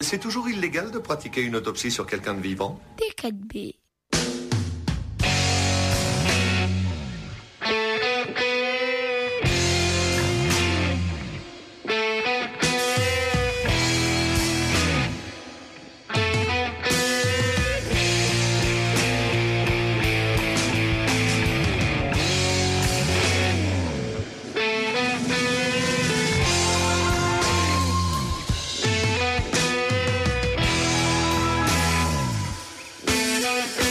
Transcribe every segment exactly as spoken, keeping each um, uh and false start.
c'est toujours illégal de pratiquer une autopsie sur quelqu'un de vivant? D quatre B. Thank you.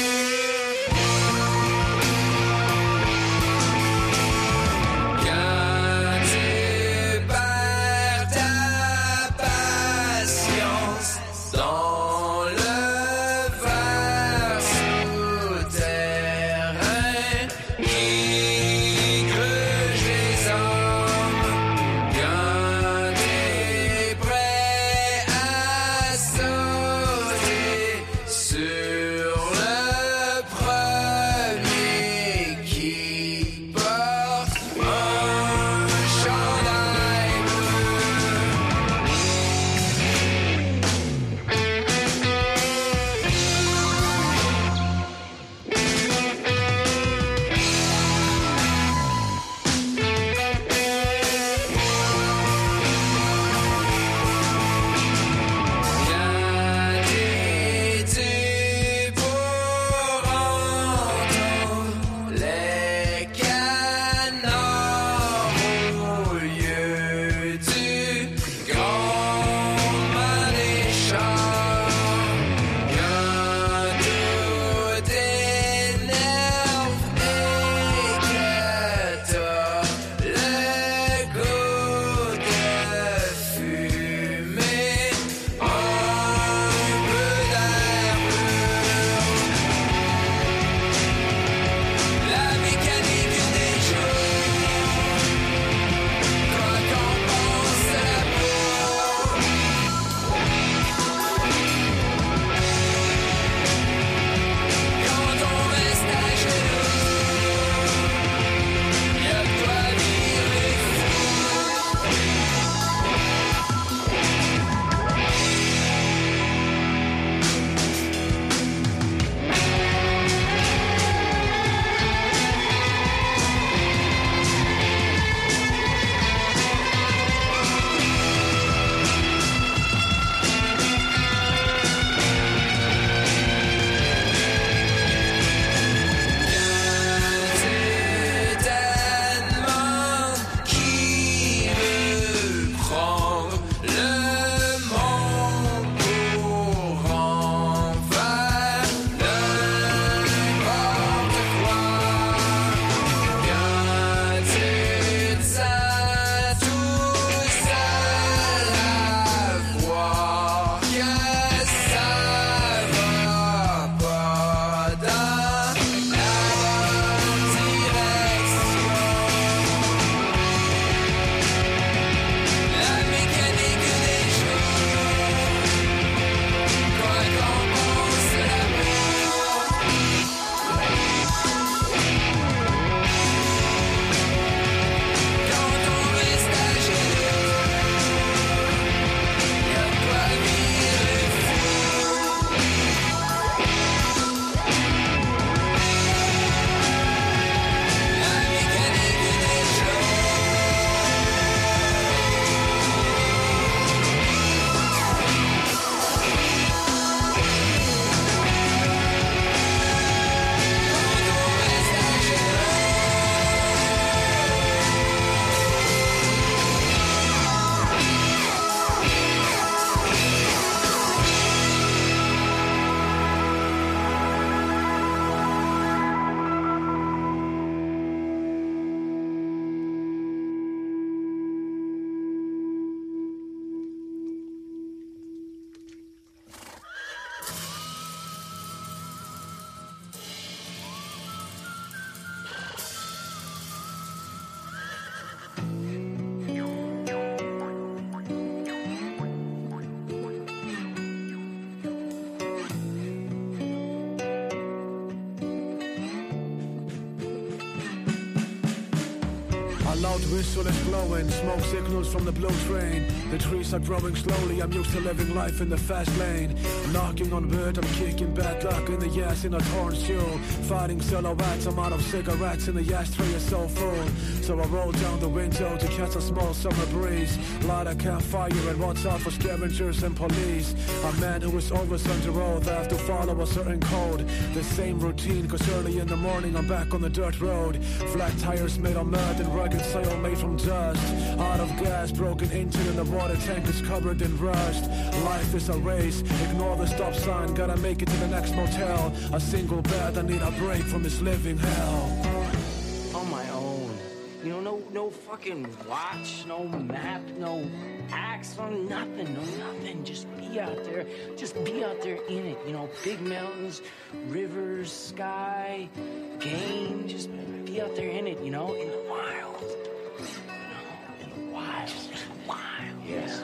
loud whistle is blowing, smoke signals from the blue train. The trees are growing slowly, I'm used to living life in the fast lane. Knocking on wood, I'm kicking bad luck in the ass in a torn shoe. Fighting silhouettes, I'm out of cigarettes and the ashtray is so full. So I roll down the window to catch a small summer breeze. Light a campfire and watch out for scavengers and police. A man who is always on the road, I have to follow a certain code. The same routine, cause early in the morning I'm back on the dirt road. Flat tires made of mud and rugged sail made from dust. Out of gas, broken into and the water tank is covered in rust. Life is a race, ignore the stop sign, gotta make it to the next motel. A single bed, I need a break from this living hell. On my own, you know, no, no fucking watch, no map, no axe, no nothing, no nothing. Just be out there, just be out there in it. You know, big mountains, rivers, sky, game. Just be out there in it. You know, in the wild. You know, in the wild, wild. Yes.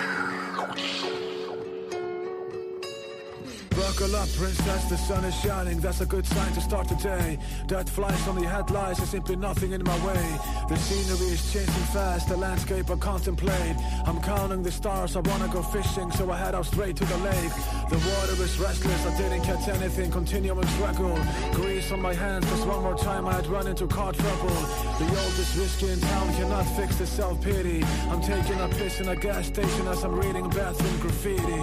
Buckle up, princess, the sun is shining. That's a good sign to start the day. That flies on the headlights, there's simply nothing in my way. The scenery is changing fast, the landscape I contemplate. I'm counting the stars, I wanna go fishing, so I head out straight to the lake. The water is restless, I didn't catch anything, continuing struggle. Grease on my hands, cause one more time I had run into car trouble. The oldest whiskey in town cannot fix the self-pity. I'm taking a piss in a gas station as I'm reading bathroom graffiti.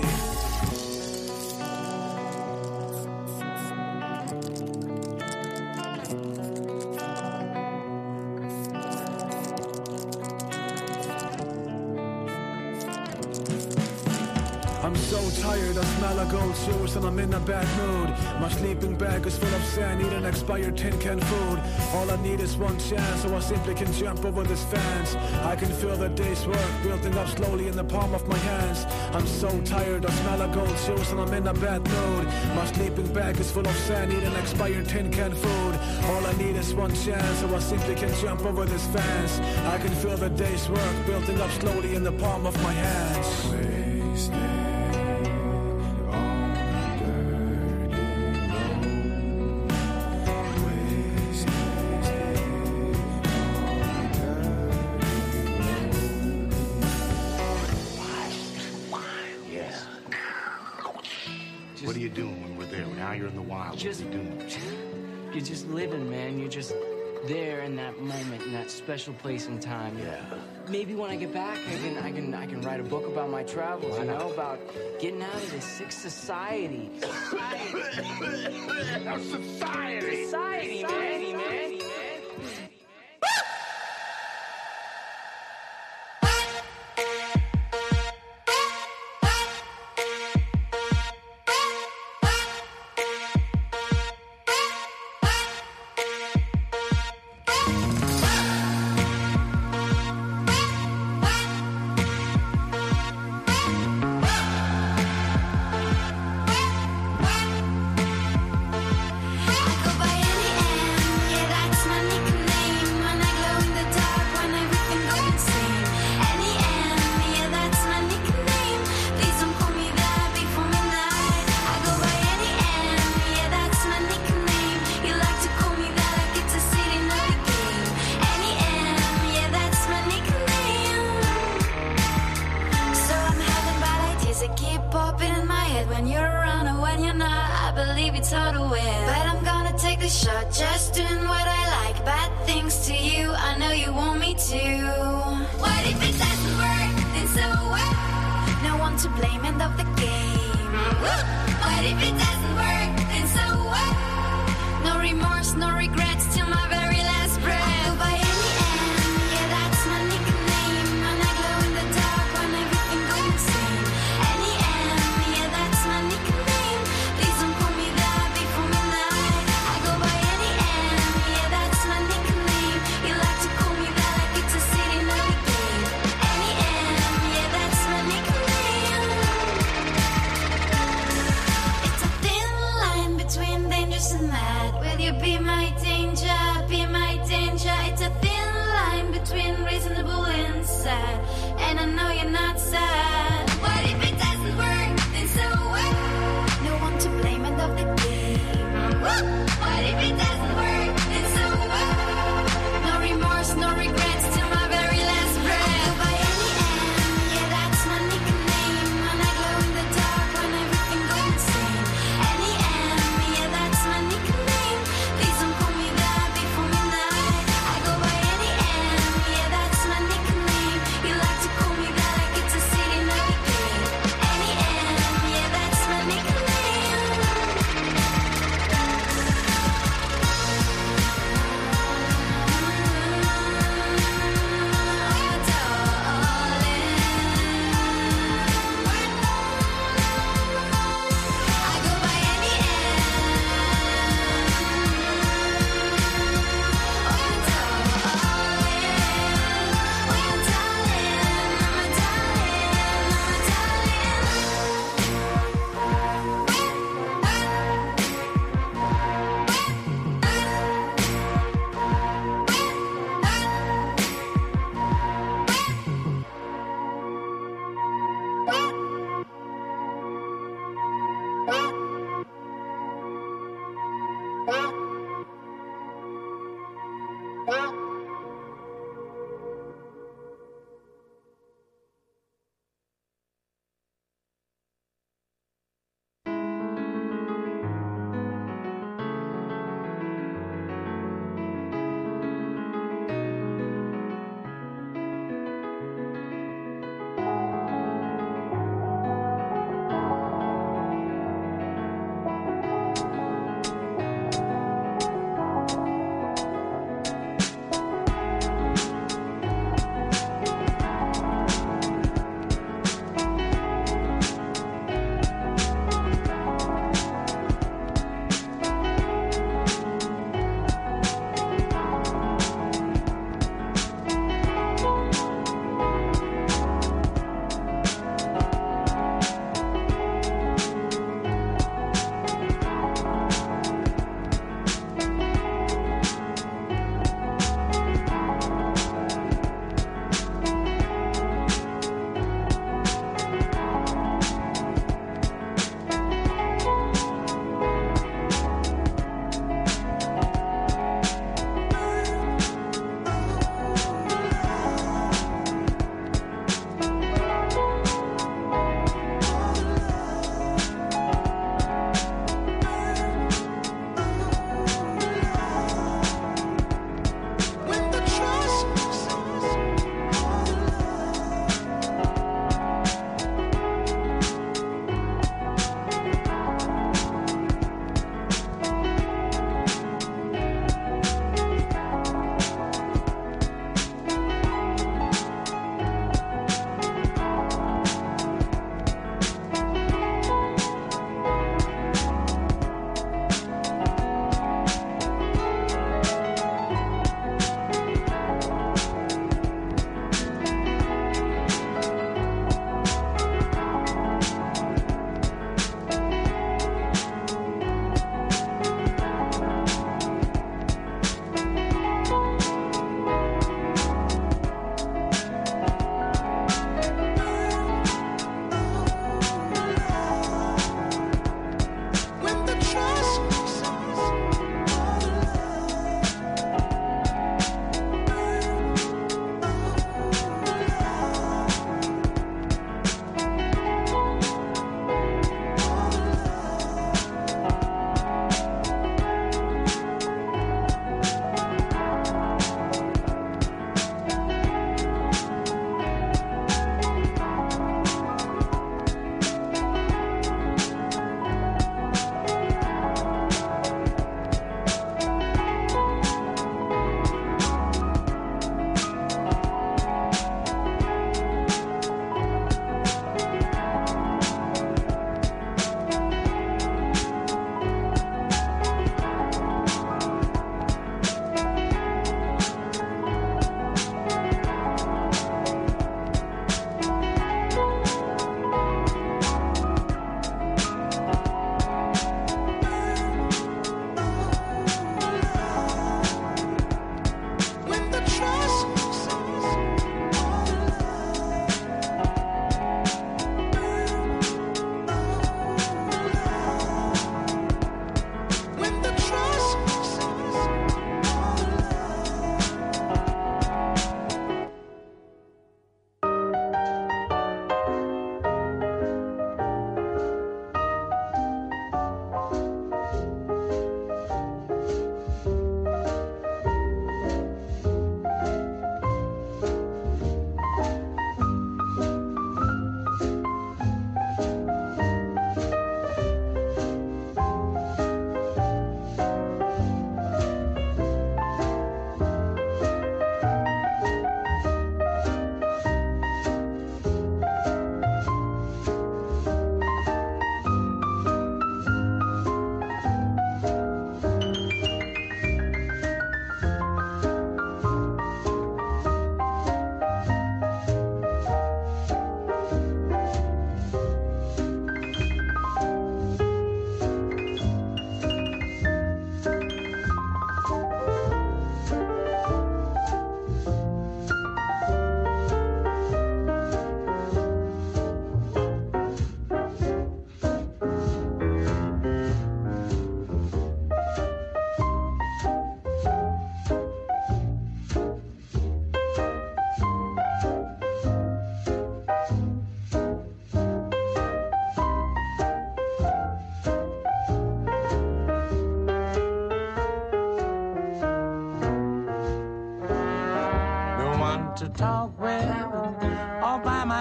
I'm so tired, I smell like old shoes and I'm in a bad mood. My sleeping bag is full of sand, eating expired tin can food. All I need is one chance, so I simply can jump over this fence. I can feel the day's work building up slowly in the palm of my hands. I'm so tired, I smell like old shoes and I'm in a bad mood. My sleeping bag is full of sand, eating expired tin can food. All I need is one chance, so I simply can jump over this fence. I can feel the day's work building up slowly in the palm of my hands. Wasted. What are you doing when we're there? Now you're in the wild. Just, what are you doing? You're just living, man. You're just there in that moment, in that special place and time. Yeah. Maybe when I get back, I can, I can, I can write a book about my travels. You know, about getting out of this sick society. Society. Society. Society, man. man. What if it doesn't work? Then so what? No remorse, no regrets till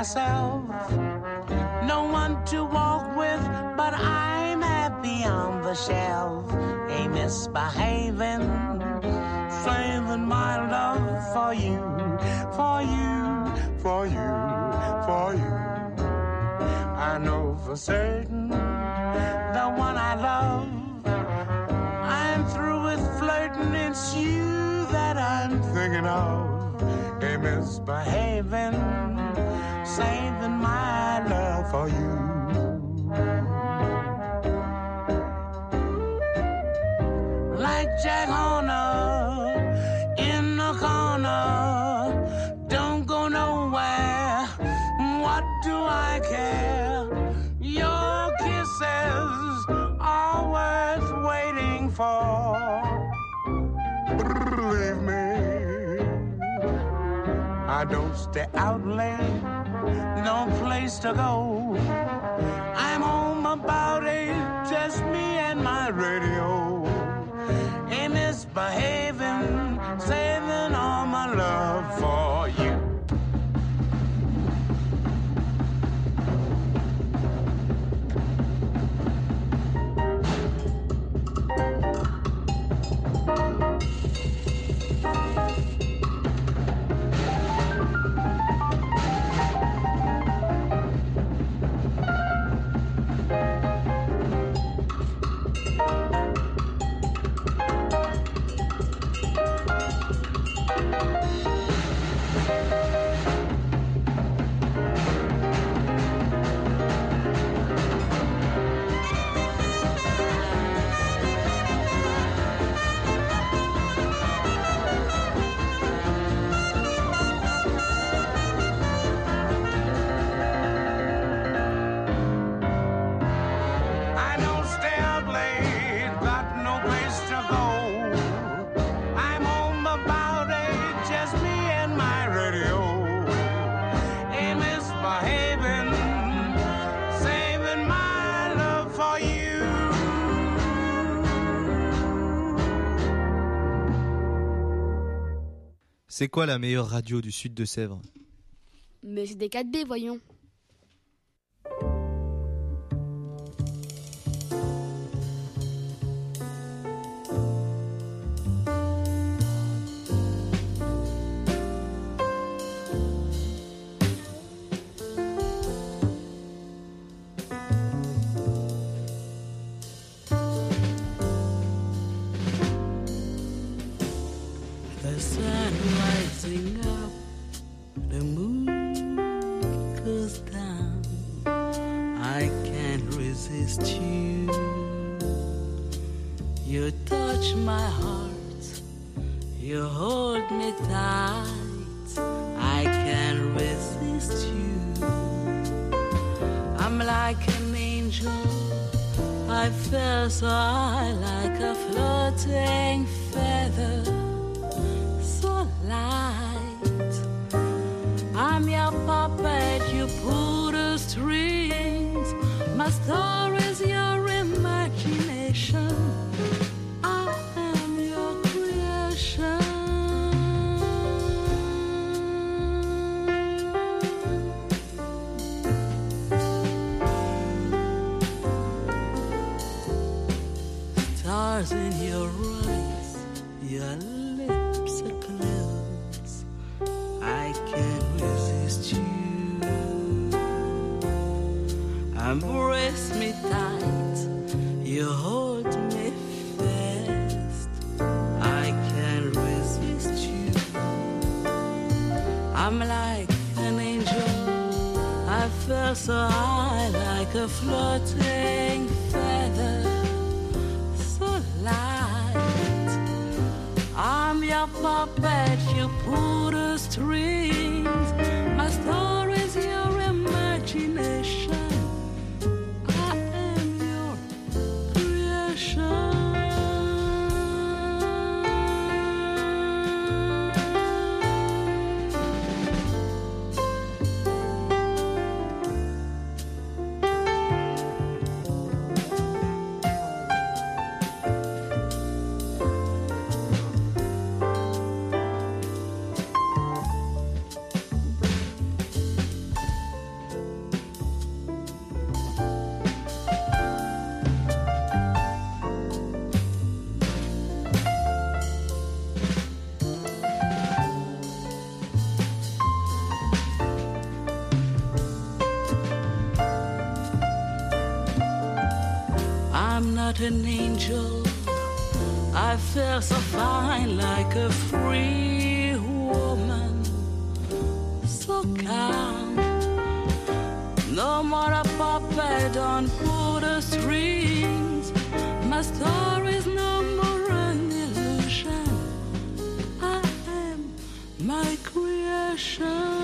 myself. No one to walk with, but I'm happy on the shelf. A misbehaving, saving my love for you, for you, for you, for you. I know for certain the one I love. I'm through with flirting, it's you that I'm thinking of. A misbehaving, saving my love for you. Like Jack Horner in the corner, don't go nowhere. What do I care? Your kisses are worth waiting for. Believe me, I don't stay out late, no place to go. I'm home about eight, just me and my radio. A misbehaving, saving all my love for you. C'est quoi la meilleure radio du sud de Sèvres? Mais c'est des quatre B, voyons. So I like a floating feather, so light. I'm your puppet, you pull the strings. My story's your imagination. I am your creation. Stars in your eyes, your lips are close. I can't resist you. Embrace me tight, you hold me fast. I can't resist you. I'm like an angel, I feel so high, like a floating feather. I'm your puppet, you pull the strings. My story's your imagination. I am your creation. I'm not an angel. I feel so fine like a free woman. So calm. No more a puppet on pull the strings. My story's no more an illusion. I am my creation.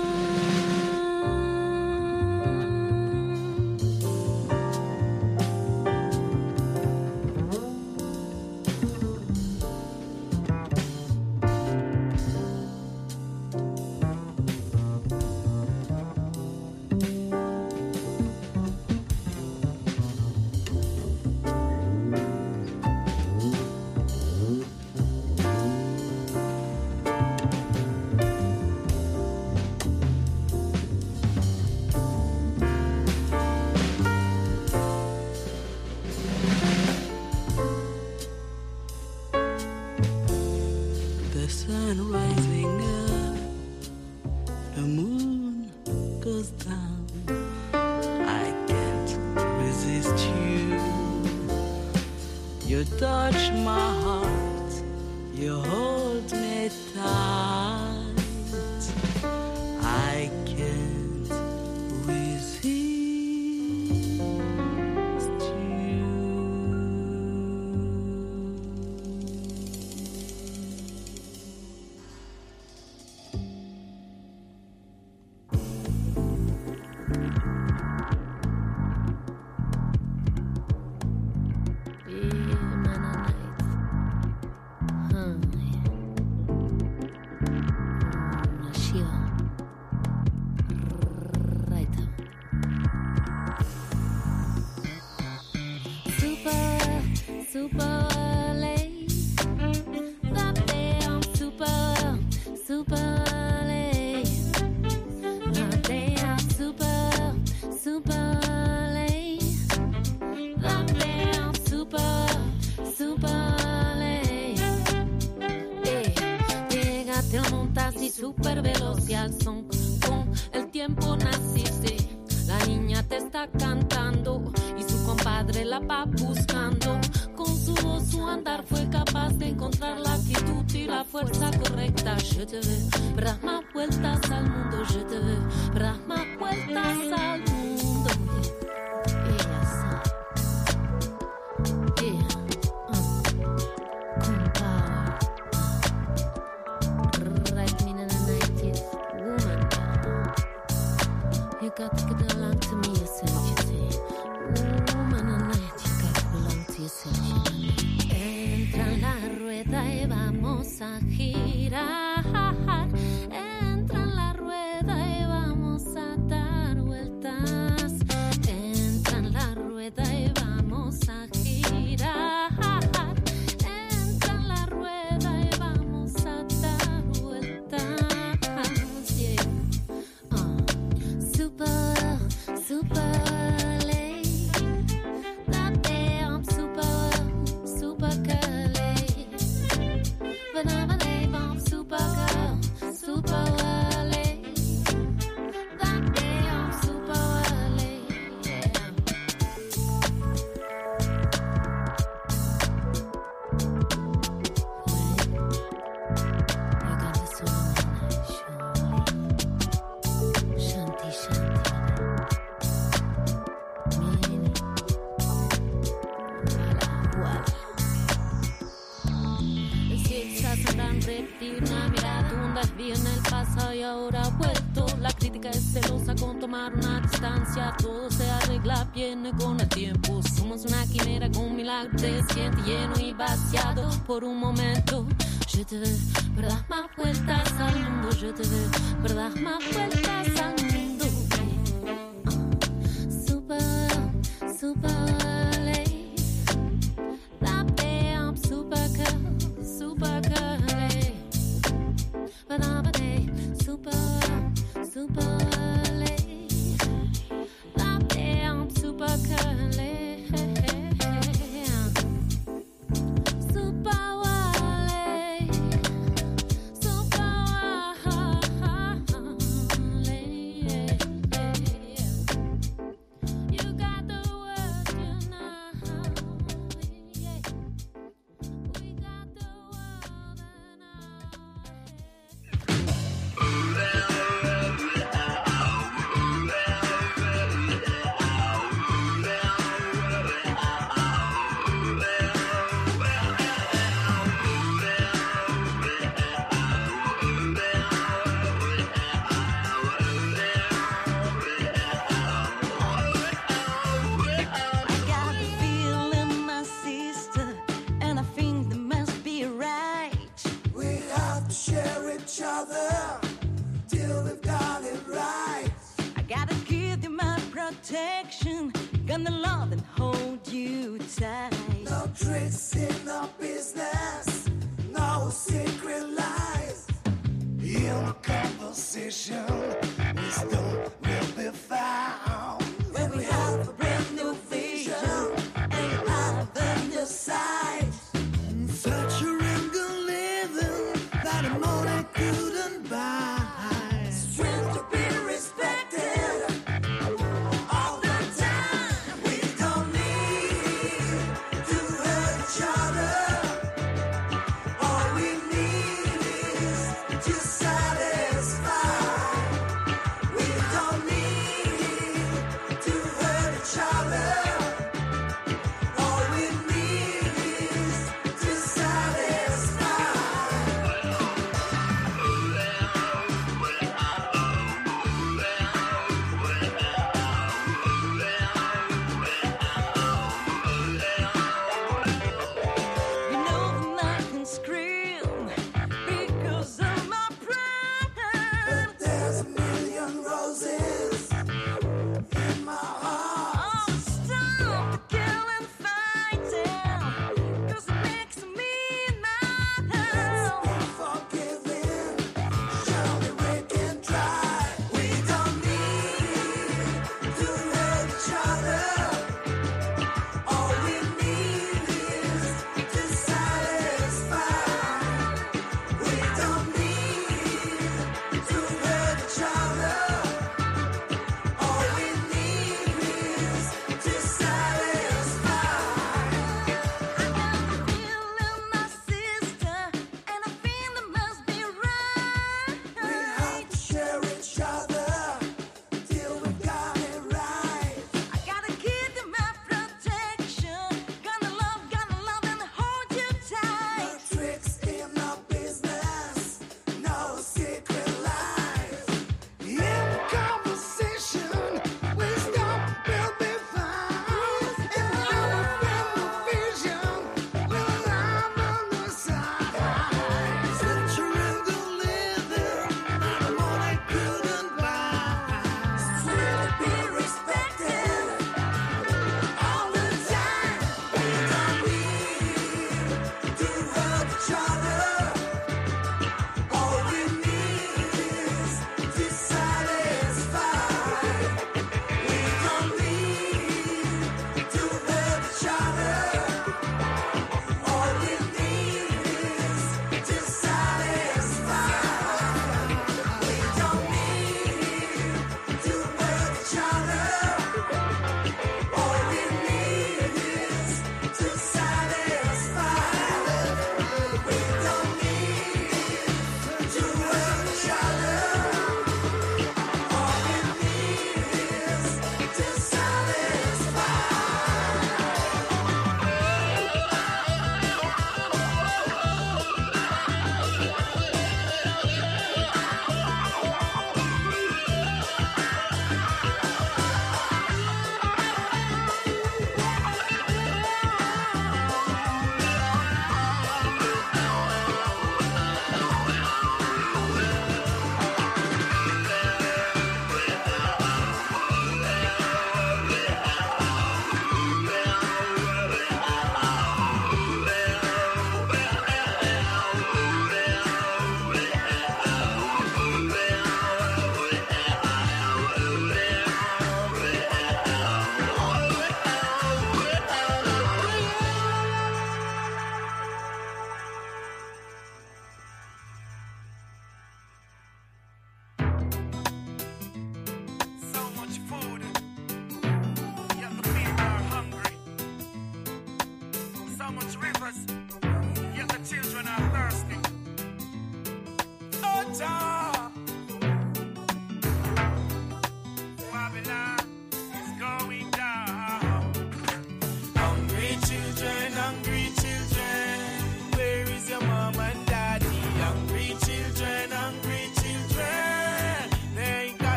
Super veloz y al son, con el tiempo naciste. La niña te está cantando y su compadre la va buscando. Con su voz, su andar fue capaz de encontrar la actitud y la fuerza correcta. Je te veux, bras más vueltas al mundo. Je te veux, bras más vueltas al mundo. Ella sabe. Yeah. You got to belong to me, yourself, you say. Woman and night, you got to belong to yourself, you know. Entra en la rueda y vamos a girar. Entra en la rueda y vamos a dar vueltas. Entra en la rueda y vamos a girar. Entra en la rueda y vamos a dar vueltas. Yeah. Uh. Super, super late. That damn super, super curly. Banana bomb, super girl, super late. That damn super late. Yeah. You got this one night, surely. Shanti, shanti. Mini. Voilà, voilà. El cielo se tan reptil, una mirada hunda, viene el pasado y ahora ha vuelto. La crítica es celosa con tomar una distancia. Todo se arregla, viene con el tiempo. Somos una quimera con un milagro, te sientes lleno y vaciado por un momento. Je te veux, verdad más vueltas al mundo. Je te veux, verdad más vueltas al mundo. Super, super late. That damn super girl, super curly. But I'm a day, super, super late. That damn super curly. Super late. Super late. again. Gonna love and hold you tight. No tricks in the business, no secret lies. In conversation, wisdom will be found. When we have a brand new vision and have a new sight. Such a real good living that a money couldn't buy. Strength to be respected all the time. We don't need to hurt each other. All we need is to satisfy. We don't need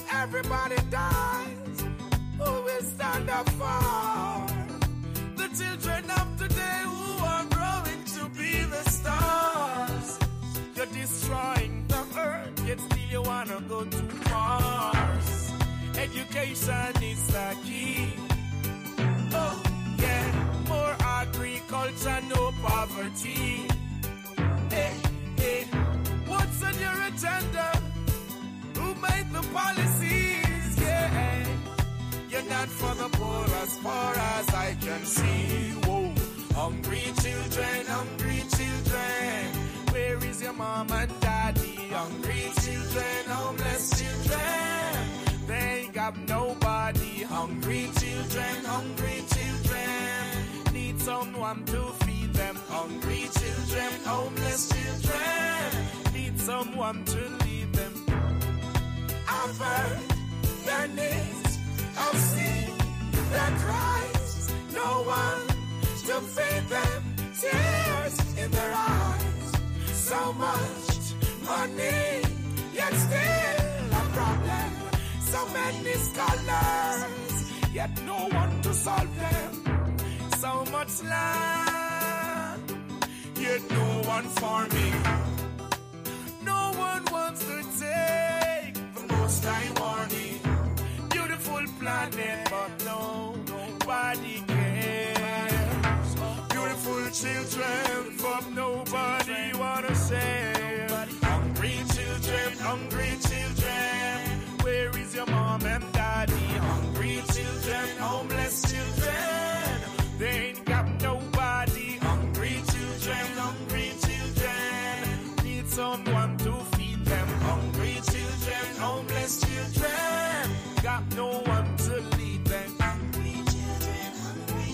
everybody dies, who will stand up for the children of today who are growing to be the stars? You're destroying the earth, yet still you wanna go to Mars. Education is the key. Oh, yeah, more agriculture, no poverty. Hey, hey, what's on your agenda? Who made the policies? Yeah, you're not for the poor as far as I can see. Whoa, hungry children, hungry children. Where is your mom and daddy? Hungry children, homeless children. They ain't got nobody. Hungry children, hungry children. Need someone to feed them. Hungry children, homeless children. Need someone to lead them. I've heard their names. I've seen their cries. No one to feed them. Tears in their eyes. So much money, yet still a problem. So many scholars, yet no one to solve them. So much land, yet no one farming. No one wants to take the most high warning. Beautiful planet, but no, nobody cares. Beautiful children, but nobody wanna say. Hungry children, hungry children. Where is your mom and daddy? Hungry children, homeless children. They ain't got nobody. Hungry children, hungry children. Need someone to feed them. Hungry children, homeless children. Got no one to lead them. Hungry children, hungry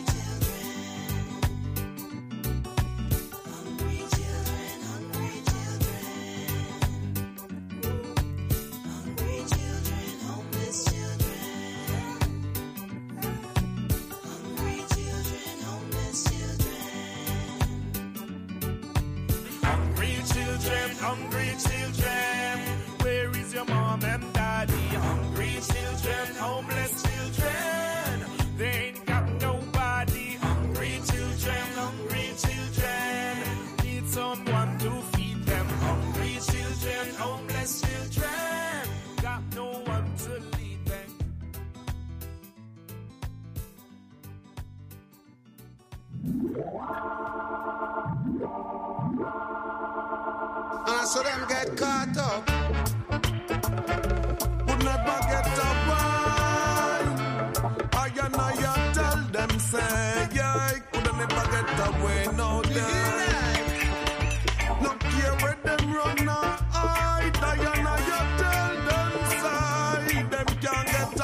hungry children, where is your mom and daddy? Hungry children, homeless children, they ain't got nobody. Hungry children, hungry children, need someone to feed them. Hungry children, homeless children, got no one to lead them. And so them get caught up. Would never get away. I and I tell them say, yeah, could never get away, no day. No care where them run or hide. I and I tell them say, them can't get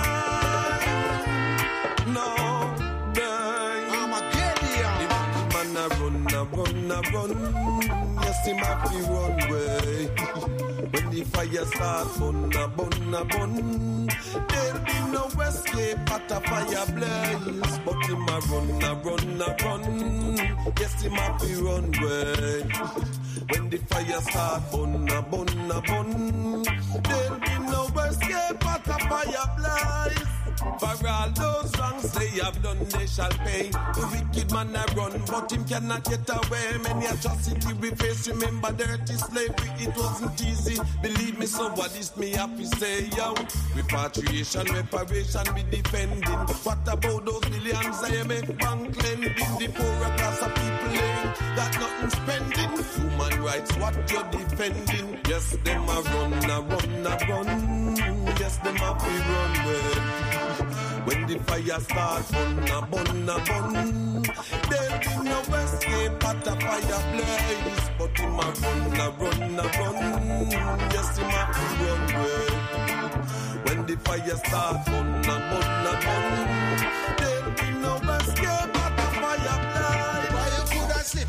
away, no day. I'm a Gideon. The man a run, a run, a run. Him have to run way. When the fire start, bun a bun a bun. There'll be no escape at a fire blaze. But him a run a run a run. Yes, him have to run way. When the fire start, bun a bun a bun. There'll be no escape at a fire blaze. For all those wrongs they have done, they shall pay. The wicked man a run, but him cannot get away. Many atrocity we face, remember dirty slavery, it wasn't easy. Believe me, so what is me happy say, yo? Repatriation, reparation, we defending. What about those millions I make bank lending? The poorer class of people ain't got nothing spending. Human rights, what you're defending? Yes, them a run, a run, a run. Yes, them a free run way. When the fire starts, bun a bun a bun. There'll be no escape at a fire blaze. But him a run a run a run. Yes, him a run away. When the fire starts, bun a bun a bun. There'll be no escape at a fire blaze. Why you coulda slip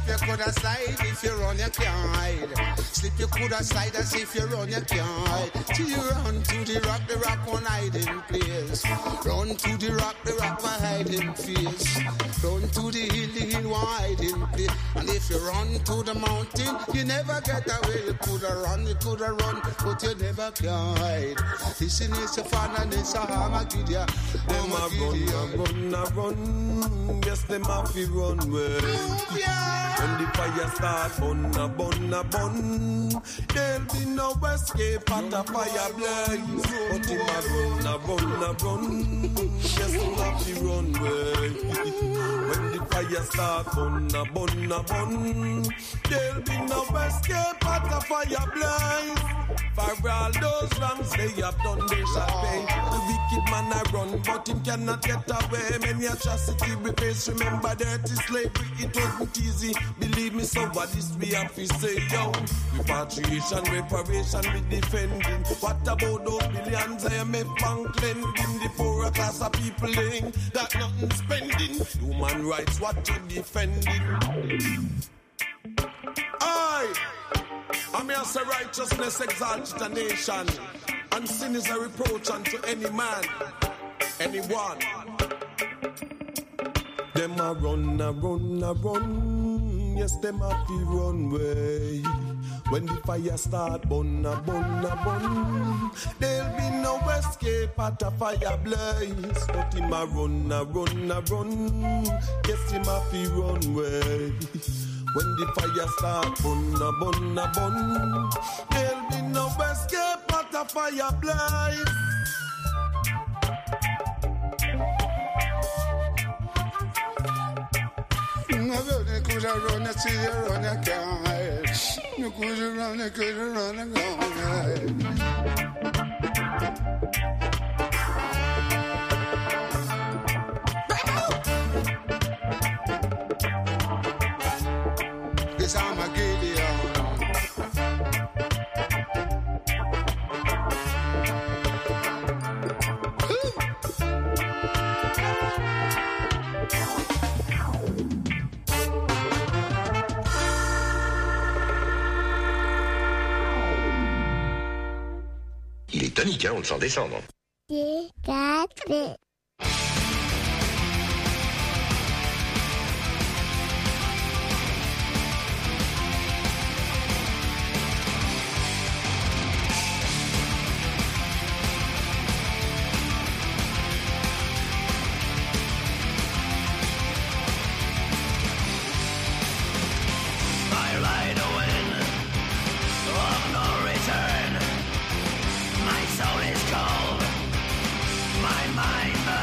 you coulda slide, if you run you can't hide. Slip you coulda slide as if you run you can't hide. Till you run to the rock, the rock one hiding place. Run to the rock, the rock one hiding place. Run to the hill, the hill one hiding place. And if you run to the mountain, you never get away. You coulda run, you coulda run, but you never can hide. Listen, it's a fun and it's a Armageddon. Them a run, a run, a run. Yes, them a fi run way. When the fire start, bun a bun a bun. There'll be no escape at a fire blaze. But him a run, a run, a run. Yes, them a fi run way. When the fire start, bun a bun a bun. There'll be no escape at a fire blaze. For all those wrongs they have done, they shall pay. The wicked man a run, but him cannot get away. Many atrocity we face, remember dirty slavery, it wasn't easy. Believe me, so what this we have to say, yo. Repatriation, reparation, we defending. What about those billions I M F bank lending? The poorer class of people ain't got nothing spending. Human rights, what you defending? Aye. I'm here say righteousness exalts the nation, and sin is a reproach unto any man, anyone. Them a run, a run, a run. Yes, them a fi run way. When the fire start, bun a bun a bun. There'll be no escape at a fire blaze. But him a run, a run, a run. Yes, him a fi run way. When the fire start, bun a bun a bun. There'll be no escape at a fire blaze. You coulda run, you see you run, you can't hide. You coulda run, you coulda run, you can't hide. It's Armageddon. Il est tonique, hein, on le sent descendre. D quatre B. My soul is cold, my mind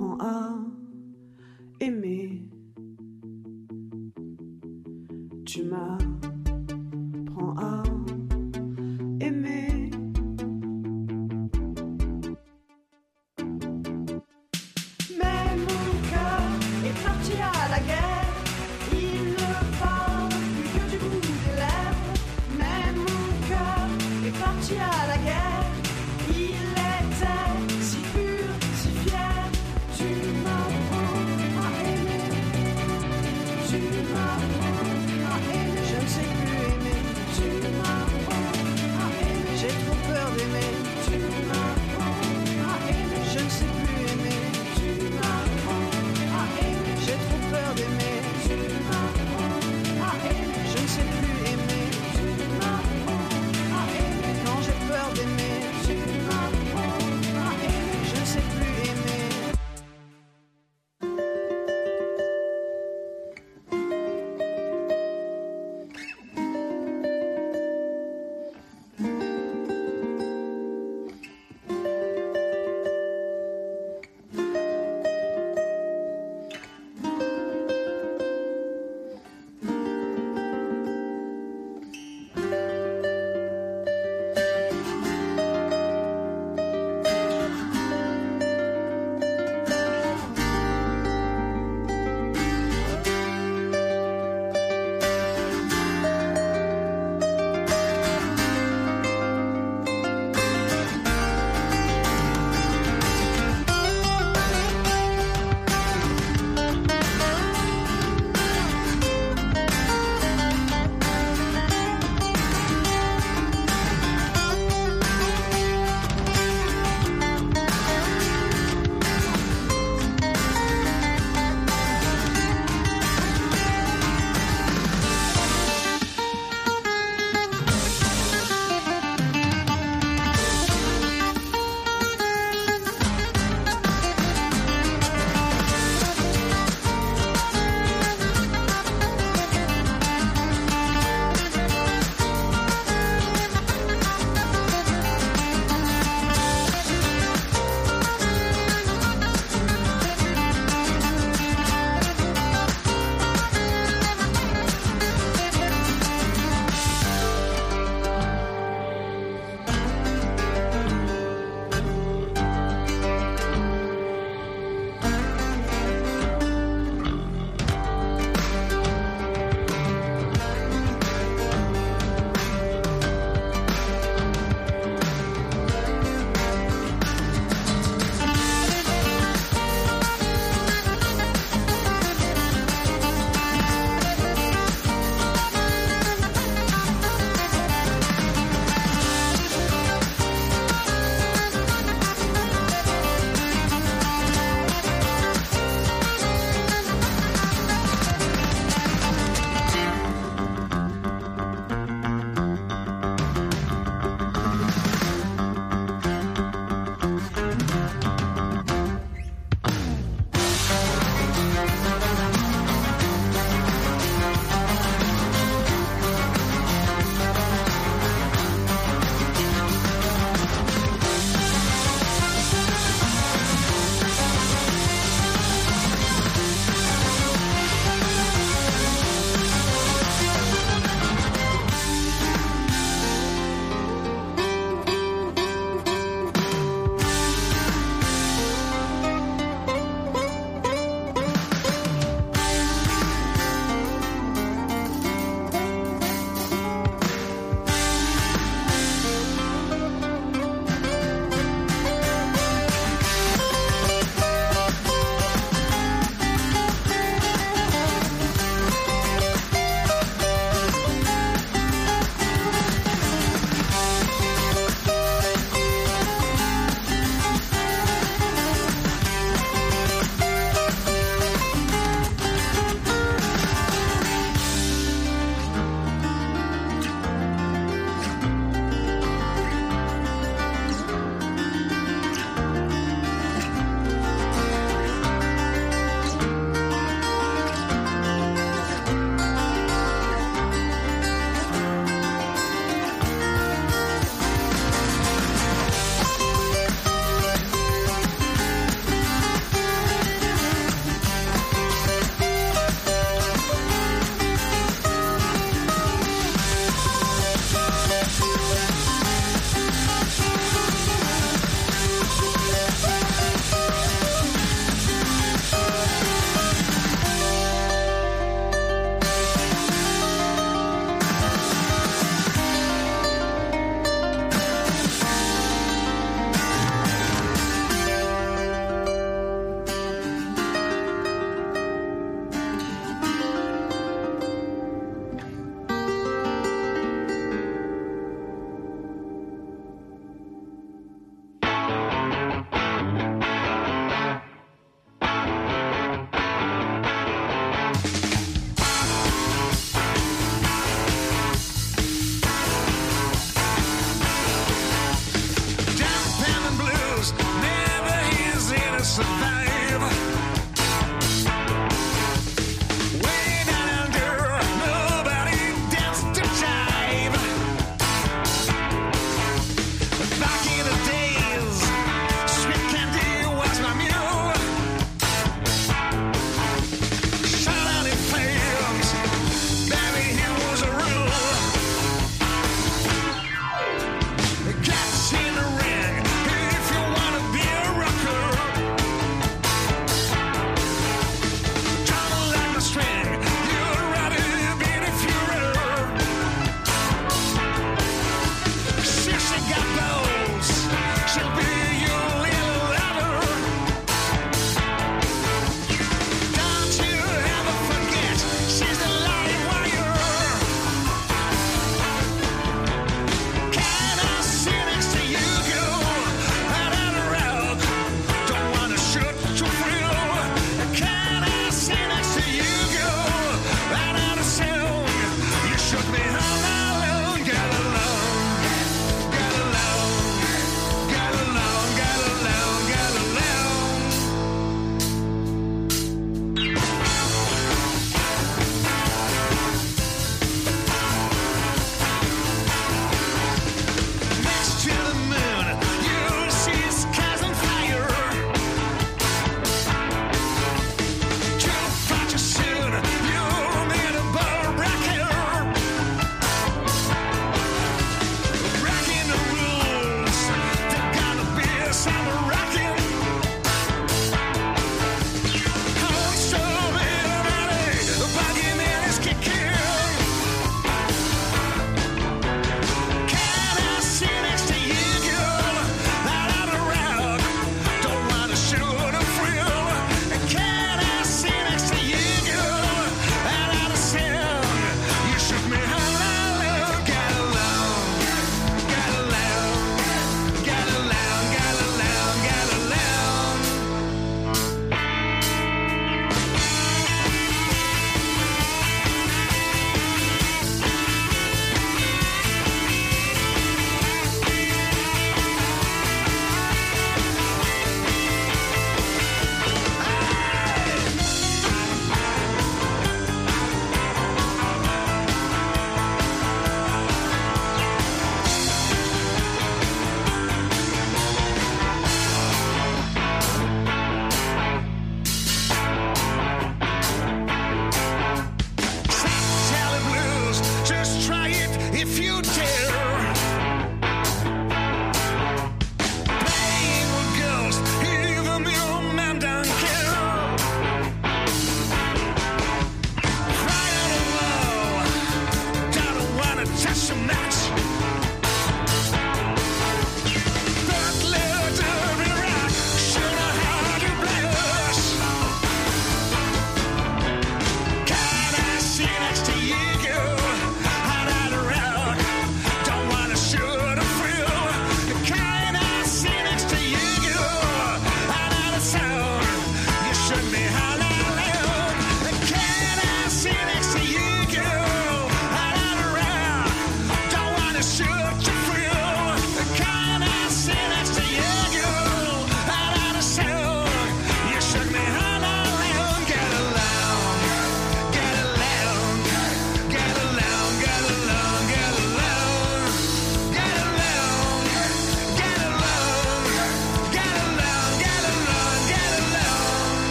m'apprends à aimer. Tu m'apprends à aimer. Mais mon cœur est parti à la guerre. Il ne parle plus que du bout des lèvres. Mais mon cœur est parti à la guerre. Il était si pur, si fier. Tu m'apprends à aimer.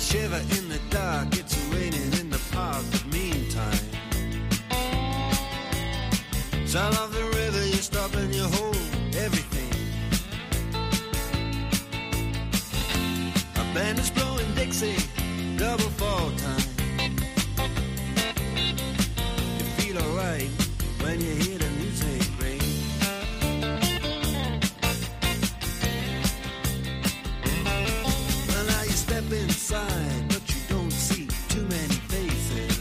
shiver in the dark, it's raining in the park, but meantime, south of the river you stop and you hold everything. A band is blowing Dixie, double fall time. You feel alright when you hear the music ring. Well, now you step inside, but you don't see too many faces.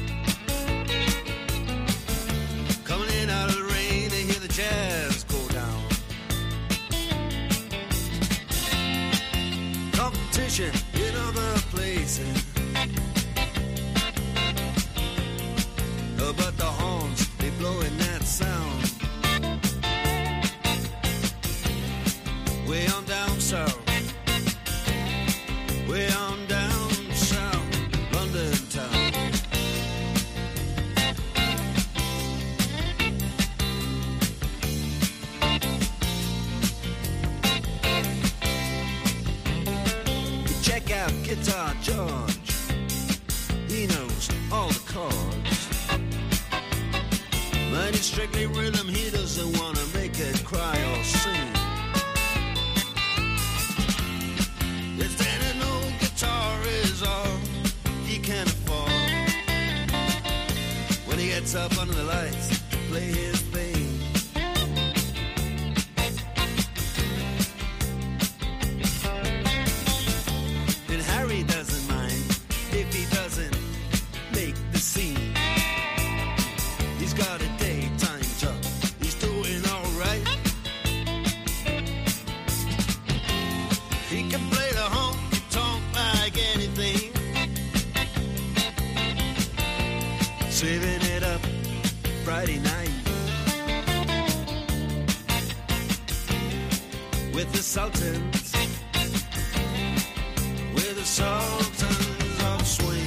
Coming in out of the rain, they hear the jazz go down. Competition in other places. Oh, but the horns, they blowing that sound. Way on down south. Way on down south, London town. Check out Guitar George. He knows all the chords. But it's strictly rhythm, he doesn't wanna make it cry or sing. If then an old guitar is all he can afford, when he gets up under the lights to play his thing. And Harry doesn't mind if he doesn't make the scene. He's got a daytime job, he's doing alright. He can play the honky tonk like anything, saving it up Friday night with the Sultans, with the Sultans of Swing.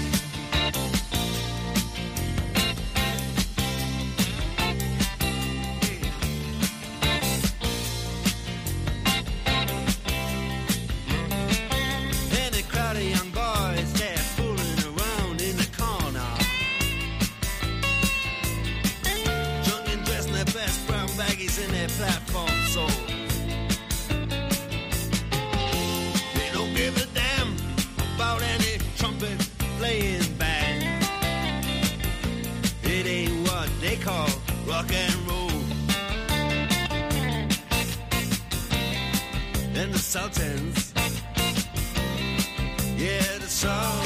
In their platform soul, they don't give a damn about any trumpet playing band. It ain't what they call rock and roll. And the Sultans, yeah, the Sultans.